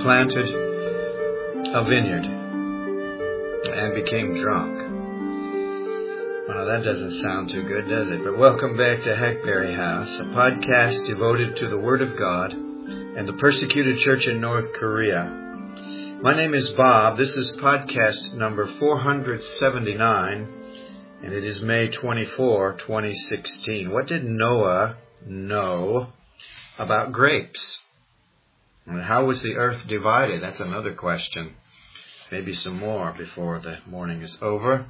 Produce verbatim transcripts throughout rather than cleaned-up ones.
planted a vineyard and became drunk. Well, that doesn't sound too good, does it? But welcome back to Hackberry House, a podcast devoted to the Word of God and the persecuted church in North Korea. My name is Bob. This is podcast number four hundred seventy-nine, and it is May twenty-fourth, twenty sixteen. What did Noah know about grapes? And how was the earth divided? That's another question. Maybe some more before the morning is over.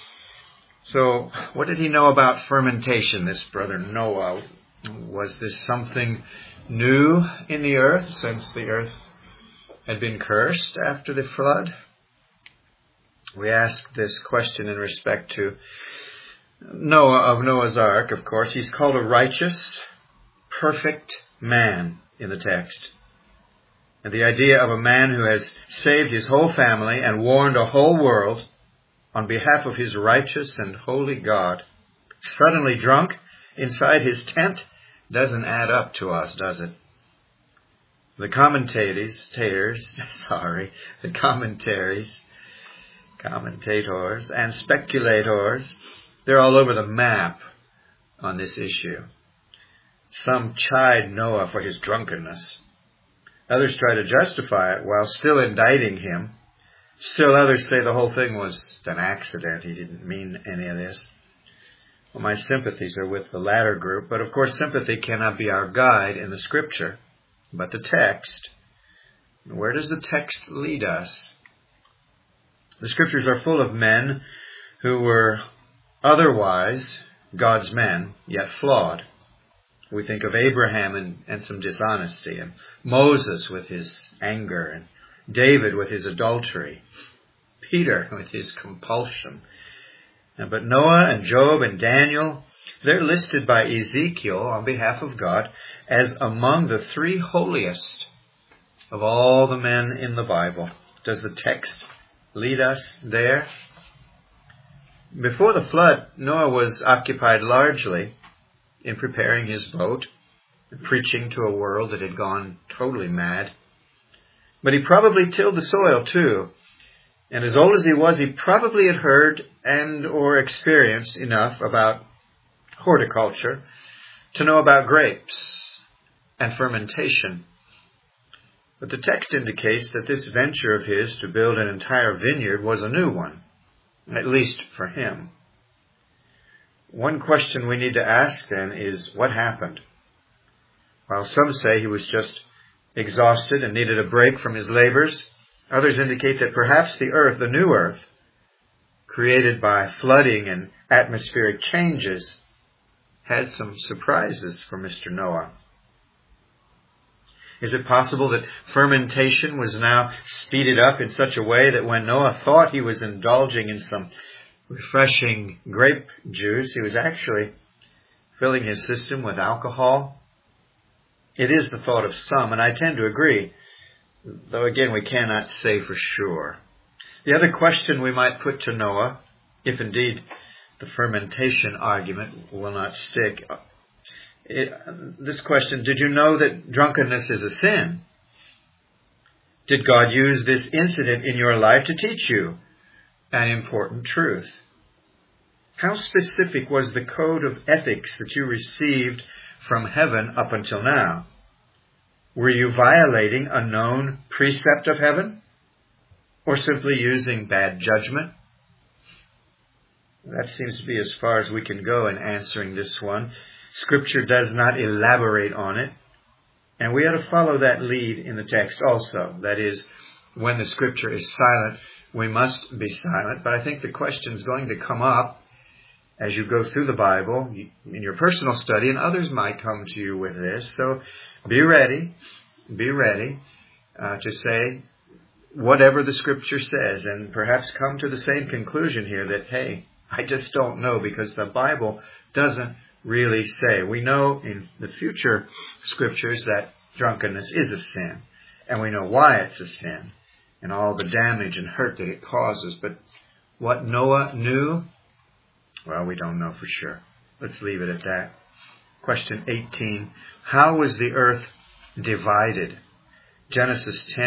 So, what did he know about fermentation, this brother Noah? Was this something new in the earth since the earth had been cursed after the flood? We ask this question in respect to Noah of Noah's Ark, of course. He's called a righteous, perfect man in the text. And the idea of a man who has saved his whole family and warned a whole world on behalf of his righteous and holy God, suddenly drunk inside his tent, doesn't add up to us, does it? The commentators, taters, sorry, the commentaries, commentators and speculators, they're all over the map on this issue. Some chide Noah for his drunkenness. Others try to justify it while still indicting him. Still others say the whole thing was an accident. He didn't mean any of this. Well, my sympathies are with the latter group, but of course sympathy cannot be our guide in the Scripture, but the text. Where does the text lead us? The Scriptures are full of men who were otherwise God's men, yet flawed. We think of Abraham and, and some dishonesty, and Moses with his anger, and David with his adultery, Peter with his compulsion. But Noah and Job and Daniel, they're listed by Ezekiel on behalf of God as among the three holiest of all the men in the Bible. Does the text lead us there? Before the flood, Noah was occupied largely in preparing his boat, preaching to a world that had gone totally mad. But he probably tilled the soil too. And as old as he was, he probably had heard and or experienced enough about horticulture to know about grapes and fermentation. But the text indicates that this venture of his to build an entire vineyard was a new one, at least for him. One question we need to ask then is, what happened? While some say he was just exhausted and needed a break from his labors, others indicate that perhaps the earth, the new earth, created by flooding and atmospheric changes, had some surprises for Mister Noah. Is it possible that fermentation was now speeded up in such a way that when Noah thought he was indulging in some refreshing grape juice, he was actually filling his system with alcohol? It is the thought of some, and I tend to agree, though again we cannot say for sure. The other question we might put to Noah, if indeed the fermentation argument will not stick, it, this question, did you know that drunkenness is a sin? Did God use this incident in your life to teach you an important truth? How specific was the code of ethics that you received from heaven up until now? Were you violating a known precept of heaven? Or simply using bad judgment? That seems to be as far as we can go in answering this one. Scripture does not elaborate on it. And we ought to follow that lead in the text also. That is, when the Scripture is silent, we must be silent. But I think the question is going to come up as you go through the Bible, in your personal study, and others might come to you with this. So be ready, be ready uh, to say whatever the Scripture says, and perhaps come to the same conclusion here that, hey, I just don't know, because the Bible doesn't really say. We know in the future Scriptures that drunkenness is a sin, and we know why it's a sin, and all the damage and hurt that it causes. But what Noah knew, well, we don't know for sure. Let's leave it at that. Question eighteen. How was the earth divided? Genesis ten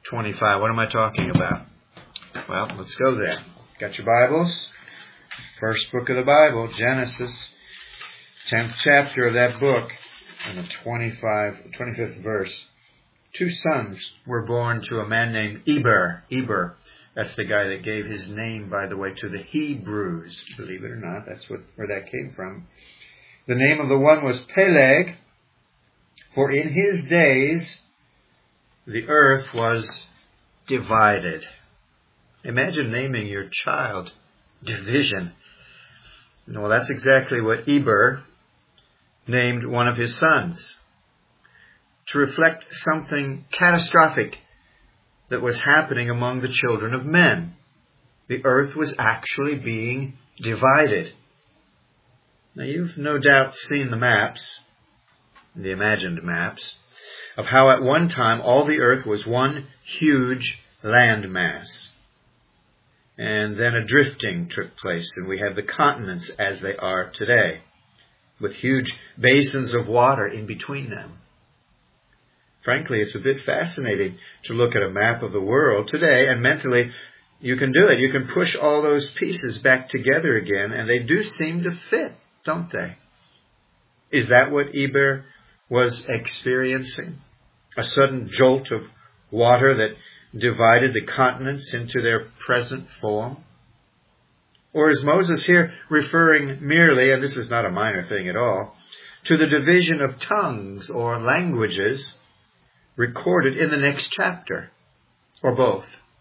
twenty-five. What am I talking about? Well, let's go there. Got your Bibles? First book of the Bible, Genesis, tenth chapter of that book, and the twenty-five, twenty-fifth verse. Two sons were born to a man named Eber. Eber, that's the guy that gave his name, by the way, to the Hebrews. Believe it or not, that's what, where that came from. The name of the one was Peleg, for in his days the earth was divided. Imagine naming your child division. Well, that's exactly what Eber named one of his sons, to reflect something catastrophic that was happening among the children of men. The earth was actually being divided. Now, you've no doubt seen the maps, the imagined maps, of how at one time all the earth was one huge land mass. And then a drifting took place, and we have the continents as they are today, with huge basins of water in between them. Frankly, it's a bit fascinating to look at a map of the world today, and mentally you can do it. You can push all those pieces back together again, and they do seem to fit, don't they? Is that what Eber was experiencing? A sudden jolt of water that divided the continents into their present form? Or is Moses here referring merely, and this is not a minor thing at all, to the division of tongues or languages recorded in the next chapter, or both?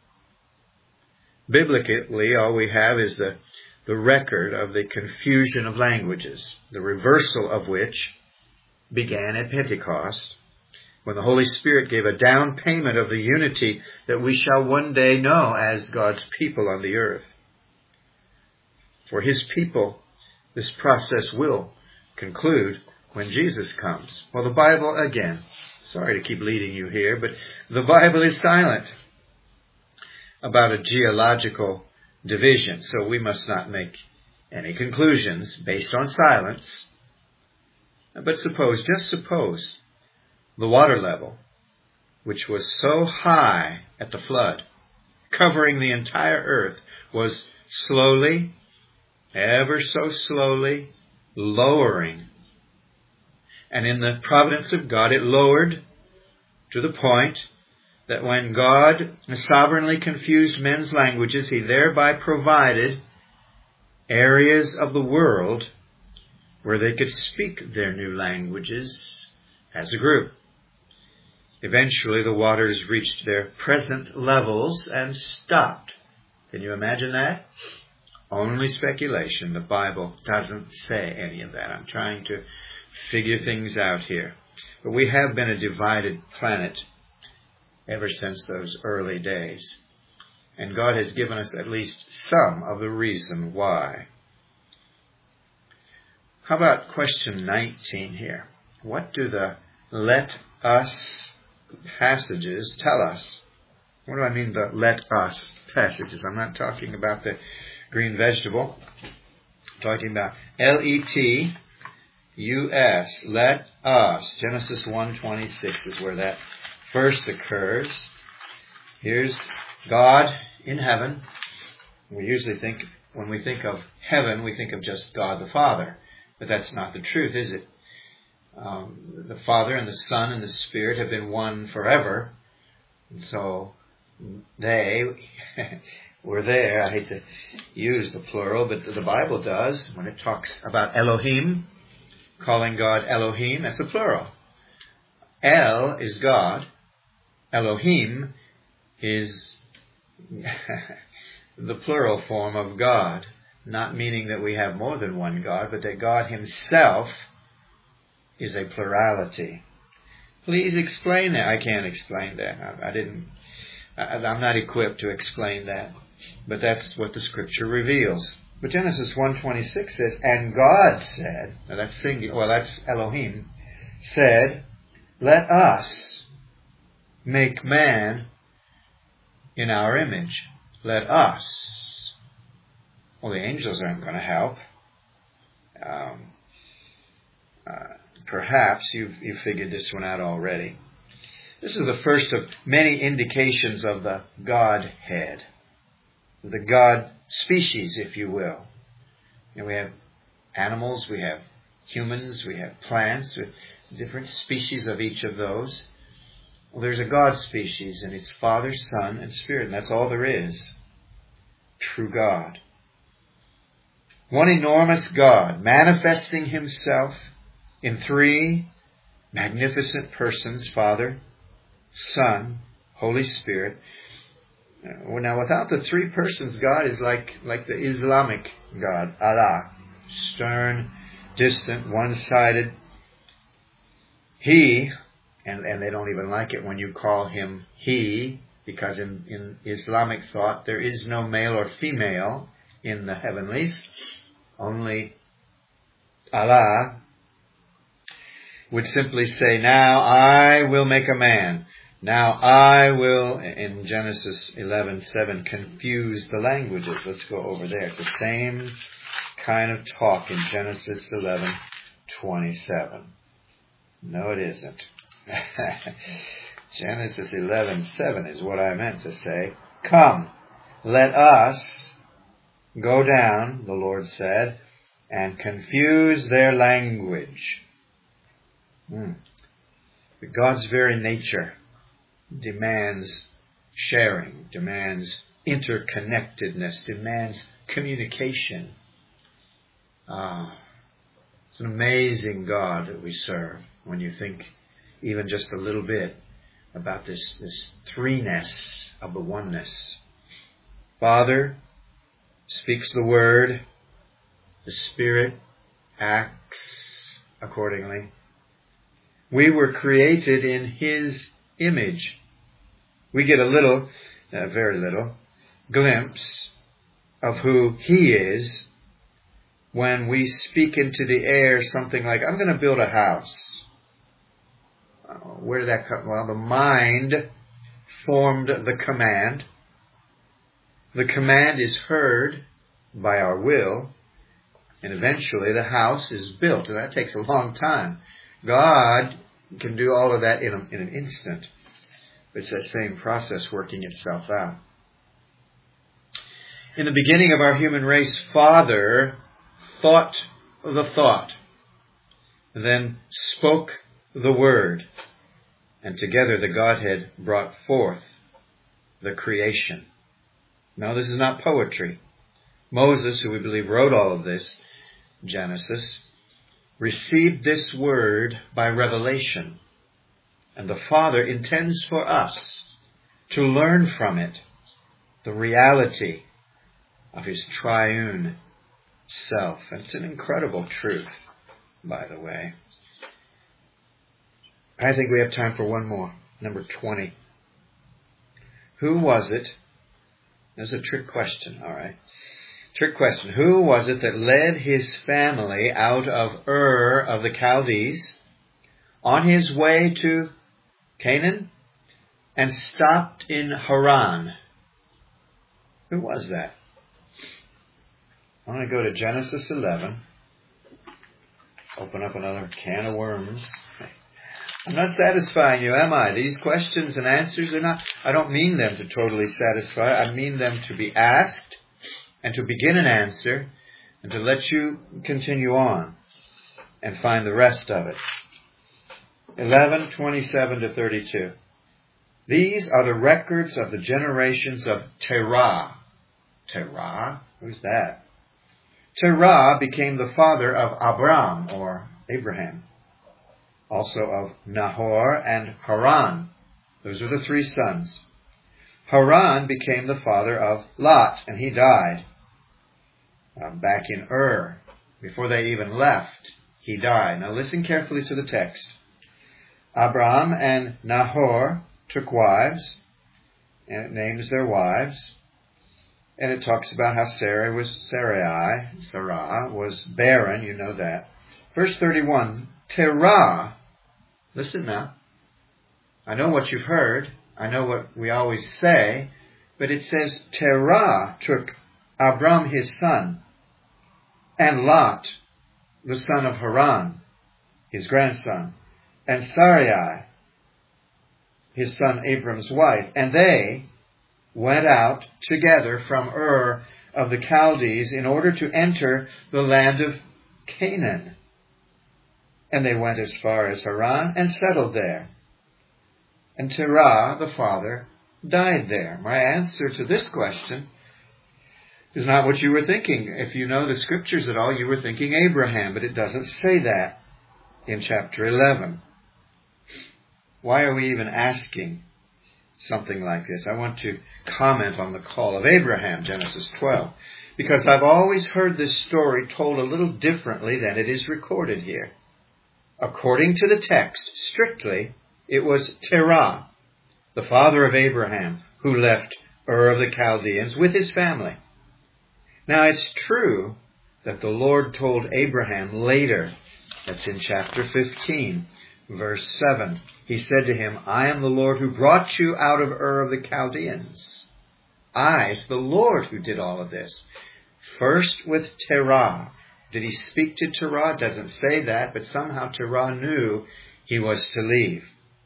Biblically, all we have is the, the record of the confusion of languages, the reversal of which began at Pentecost, when the Holy Spirit gave a down payment of the unity that we shall one day know as God's people on the earth. For His people, this process will conclude when Jesus comes. Well, the Bible, again, sorry to keep leading you here, but the Bible is silent about a geological division, so we must not make any conclusions based on silence. But suppose, just suppose, the water level, which was so high at the flood, covering the entire earth, was slowly, ever so slowly, lowering. And in the providence of God, it lowered to the point that when God sovereignly confused men's languages, He thereby provided areas of the world where they could speak their new languages as a group. Eventually, the waters reached their present levels and stopped. Can you imagine that? Only speculation. The Bible doesn't say any of that. I'm trying to figure things out here. But we have been a divided planet ever since those early days. And God has given us at least some of the reason why. How about question nineteen here? What do the let us passages tell us? What do I mean by let us passages? I'm not talking about the green vegetable. I'm talking about L E T U S. Let us. Genesis one twenty-six is where that first occurs. Here's God in heaven. We usually think, when we think of heaven, we think of just God the Father. But that's not the truth, is it? Um, the Father and the Son and the Spirit have been one forever. And so they were there. I hate to use the plural, but the Bible does. When it talks about Elohim, calling God Elohim, that's a plural. El is God. Elohim is the plural form of God. Not meaning that we have more than one God, but that God Himself is a plurality. Please explain that. I can't explain that. I, I didn't. I, I'm not equipped to explain that. But that's what the Scripture reveals. But Genesis one twenty-six says, and God said, now that's singular, well that's Elohim, said, let us make man in our image. Let us. Well, the angels aren't going to help. Um, uh, perhaps you've, you've figured this one out already. This is the first of many indications of the Godhead, the God species, if you will. You know, we have animals, we have humans, we have plants, with different species of each of those. Well, there's a God species, and it's Father, Son, and Spirit, and that's all there is. True God. One enormous God, manifesting himself in three magnificent persons, Father, Son, Holy Spirit. Now, without the three persons, God is like, like the Islamic God, Allah. Stern, distant, one-sided. He, and, and they don't even like it when you call him he, because in, in Islamic thought there is no male or female in the heavenlies. Only Allah would simply say, now I will make a man. Now I will, in Genesis eleven seven, confuse the languages. Let's go over there. It's the same kind of talk in Genesis eleven twenty-seven. No, it isn't. Genesis eleven seven is what I meant to say. Come, let us go down, the Lord said, and confuse their language. Hmm. But God's very nature demands sharing, demands interconnectedness, demands communication. Ah, it's an amazing God that we serve when you think even just a little bit about this, this threeness of the oneness. Father speaks the word, the Spirit acts accordingly. We were created in His image. We get a little, uh, very little, glimpse of who He is when we speak into the air something like, I'm going to build a house. Uh, where did that come? Well, the mind formed the command. The command is heard by our will, and eventually the house is built, and that takes a long time. God can do all of that in, a, in an instant. But it's that same process working itself out. In the beginning of our human race, Father thought the thought, and then spoke the word, and together the Godhead brought forth the creation. Now, this is not poetry. Moses, who we believe wrote all of this, Genesis, received this word by revelation. And the Father intends for us to learn from it the reality of His triune self. And it's an incredible truth, by the way. I think we have time for one more. Number twenty. Who was it? This is a trick question, all right. Trick question. Who was it that led his family out of Ur of the Chaldees on his way to Canaan and stopped in Haran? Who was that? I'm going to go to Genesis eleven. Open up another can of worms. I'm not satisfying you, am I? These questions and answers are not, I don't mean them to totally satisfy. I mean them to be asked and to begin an answer and to let you continue on and find the rest of it. eleven twenty-seven to thirty-two. These are the records of the generations of Terah. Terah? Who's that? Terah became the father of Abram, or Abraham. Also of Nahor and Haran. Those are the three sons. Haran became the father of Lot, and he died. Uh, back in Ur, before they even left, he died. Now listen carefully to the text. Abram and Nahor took wives, and it names their wives, and it talks about how Sarai was Sarai, Sarah was barren. You know that. Verse thirty-one. Terah, listen now. I know what you've heard. I know what we always say, but it says Terah took Abram his son, and Lot, the son of Haran, his grandson, and Sarai, his son Abram's wife. And they went out together from Ur of the Chaldees in order to enter the land of Canaan. And they went as far as Haran and settled there. And Terah, the father, died there. My answer to this question is not what you were thinking. If you know the scriptures at all, you were thinking Abraham, but it doesn't say that in chapter eleven. Why are we even asking something like this? I want to comment on the call of Abraham, Genesis twelve, because I've always heard this story told a little differently than it is recorded here. According to the text, strictly, it was Terah, the father of Abraham, who left Ur of the Chaldeans with his family. Now, it's true that the Lord told Abraham later, that's in chapter fifteen, verse seven, he said to him, I am the Lord who brought you out of Ur of the Chaldeans. I, it's the Lord who did all of this. First with Terah. Did he speak to Terah? It doesn't say that, but somehow Terah knew he was to leave.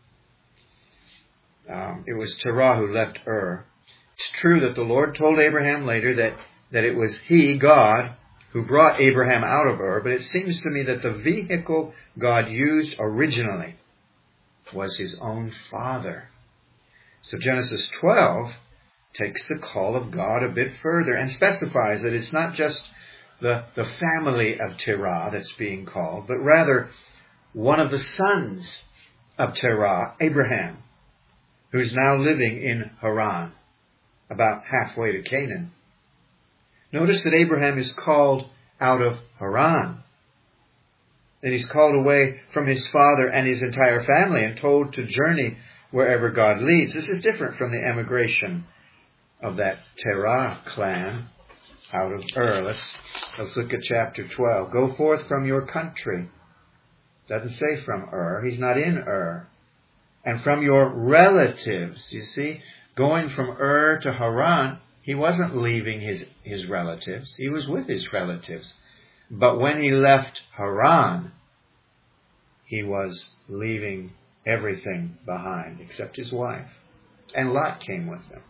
Um, it was Terah who left Ur. It's true that the Lord told Abraham later that, that it was he, God, who brought Abraham out of Ur, but it seems to me that the vehicle God used originally was his own father. So Genesis twelve takes the call of God a bit further and specifies that it's not just the, the family of Terah that's being called, but rather one of the sons of Terah, Abraham, who's now living in Haran, about halfway to Canaan. Notice that Abraham is called out of Haran. That he's called away from his father and his entire family and told to journey wherever God leads. This is different from the emigration of that Terah clan out of Ur. Let's, let's look at chapter twelve. Go forth from your country. Doesn't say from Ur. He's not in Ur. And from your relatives. You see, going from Ur to Haran, he wasn't leaving his, his relatives. He was with his relatives. But when he left Haran, he was leaving everything behind except his wife. And Lot came with him.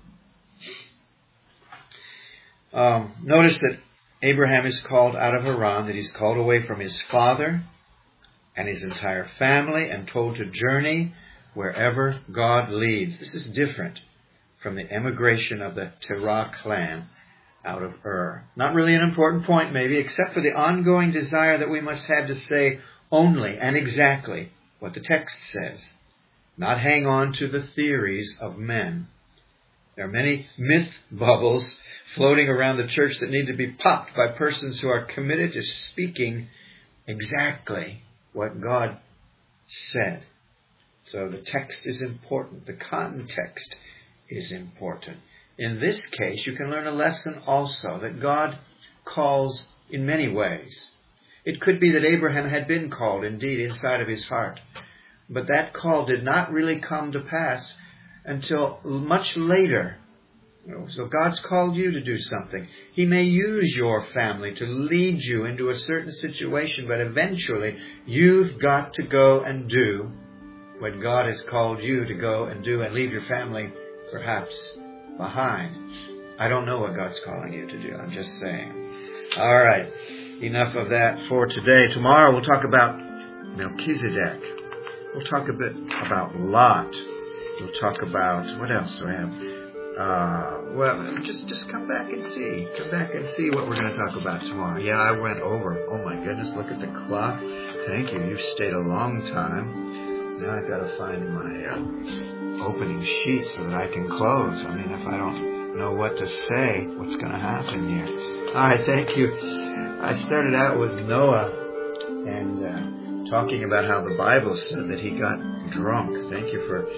Um, notice that Abraham is called out of Haran, that he's called away from his father and his entire family and told to journey wherever God leads. This is different from the emigration of the Terah clan out of Ur. Not really an important point, maybe, except for the ongoing desire that we must have to say only and exactly what the text says, not hang on to the theories of men. There are many myth bubbles floating around the church that need to be popped by persons who are committed to speaking exactly what God said. So the text is important. The context is important. In this case, you can learn a lesson also that God calls in many ways. It could be that Abraham had been called indeed inside of his heart, but that call did not really come to pass until much later. So God's called you to do something. He may use your family to lead you into a certain situation, but eventually you've got to go and do what God has called you to go and do, and leave your family perhaps behind. I don't know what God's calling you to do. I'm just saying. All right. Enough of that for today. Tomorrow we'll talk about Melchizedek. We'll talk a bit about Lot. We'll talk about, what else do I have? Uh, well, just just come back and see. Come back and see what we're going to talk about tomorrow. Yeah, I went over. Oh my goodness, look at the clock. Thank you. You've stayed a long time. Now I've got to find my uh, opening sheet so that I can close. I mean, if I don't know what to say, what's going to happen here? All right, thank you. I started out with Noah and uh, talking about how the Bible said that he got drunk. Thank you for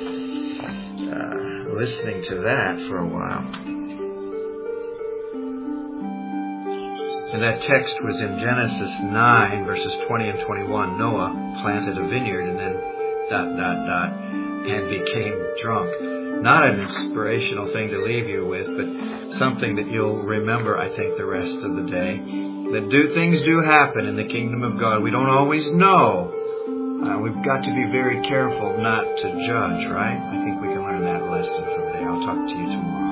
uh, listening to that for a while. And that text was in Genesis nine, verses twenty and twenty-one. Noah planted a vineyard and then dot, dot, dot, and became drunk. Not an inspirational thing to leave you with, but something that you'll remember, I think, the rest of the day. That do things do happen in the kingdom of God. We don't always know Uh, we've got to be very careful not to judge, right? I think we can learn that lesson from today. I'll talk to you tomorrow.